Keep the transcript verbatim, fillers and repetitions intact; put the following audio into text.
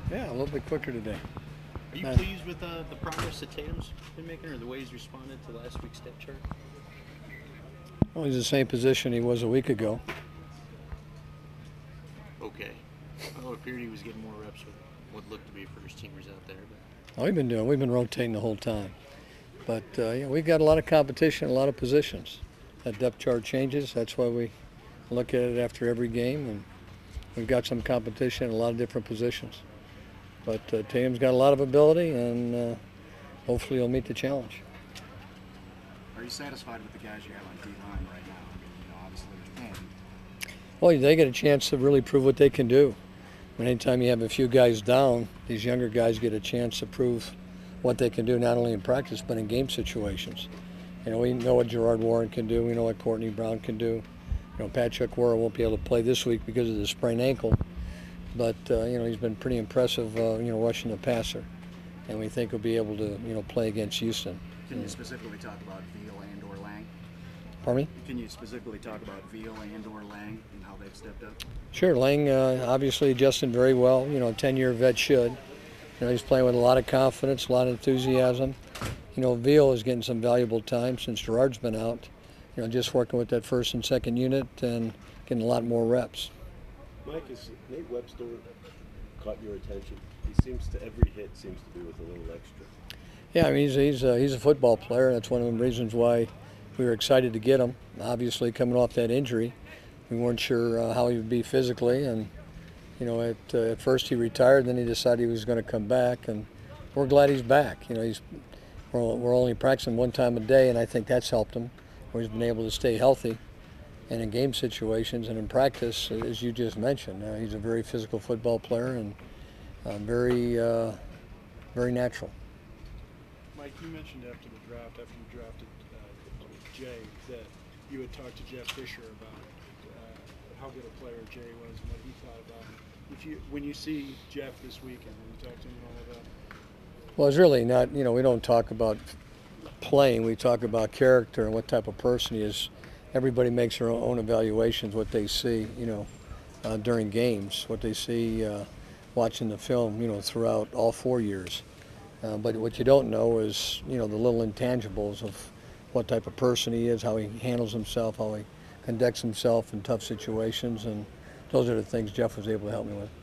Yeah, a little bit quicker today. Are you Uh, pleased with uh, the progress that Tatum's been making, or the way he's responded to last week's step chart? well, he's the same position he was a week ago. Okay. Well, it appeared he was getting more reps with what looked to be first teamers out there. But Oh, we've been doing. We've been rotating the whole time. But uh, yeah, we've got a lot of competition, a lot of positions. That depth chart changes. That's why we look at it after every game, and we've got some competition in a lot of different positions. But uh, Tatum's got a lot of ability, and uh, hopefully he'll meet the challenge. Are you satisfied with the guys you have on D-line right now? I mean, you know, obviously there's ten. Well, they get a chance to really prove what they can do. And anytime you have a few guys down, these younger guys get a chance to prove what they can do, not only in practice but in game situations. You know, we know what Gerard Warren can do. We know what Courtney Brown can do. You know, Patrick Warren won't be able to play this week because of the sprained ankle, but uh, you know, he's been pretty impressive. Uh, you know, rushing the passer, and we think he'll be able to you know play against Houston. Can you specifically talk about Veal and or Lang? Pardon me? Can you specifically talk about Veal and or Lang and how they've stepped up? Sure, Lang uh, obviously adjusted very well. You know, ten-year vet should. You know, he's playing with a lot of confidence, a lot of enthusiasm. You know, Veal is getting some valuable time since Gerard's been out. You know, just working with that first and second unit and getting a lot more reps. Mike, has Nate Webster caught your attention? He seems to, every hit seems to be with a little extra. Yeah, I mean, he's he's a, he's a football player. That's one of the reasons why we were excited to get him. Obviously, coming off that injury, we weren't sure uh, how he would be physically, and you know, at uh, at first he retired, then he decided he was going to come back, and we're glad he's back. You know, he's we're, we're only practicing one time a day, and I think that's helped him, where he's been able to stay healthy, and in game situations and in practice, as you just mentioned, uh, he's a very physical football player and uh, very uh, very natural. Mike, you mentioned after the draft, after you drafted uh, Jay, that you had talked to Jeff Fisher about uh, how good a player Jay was and what he thought about him. If you, when you see Jeff this weekend, when you talk to him and all of that? Well, it's really not, you know, we don't talk about playing, we talk about character and what type of person he is. Everybody makes their own evaluations, what they see, you know, uh, during games, what they see uh, watching the film, you know, throughout all four years. Uh, but what you don't know is, you know, the little intangibles of what type of person he is, how he handles himself, how he conducts himself in tough situations, and those are the things Jeff was able to help me with.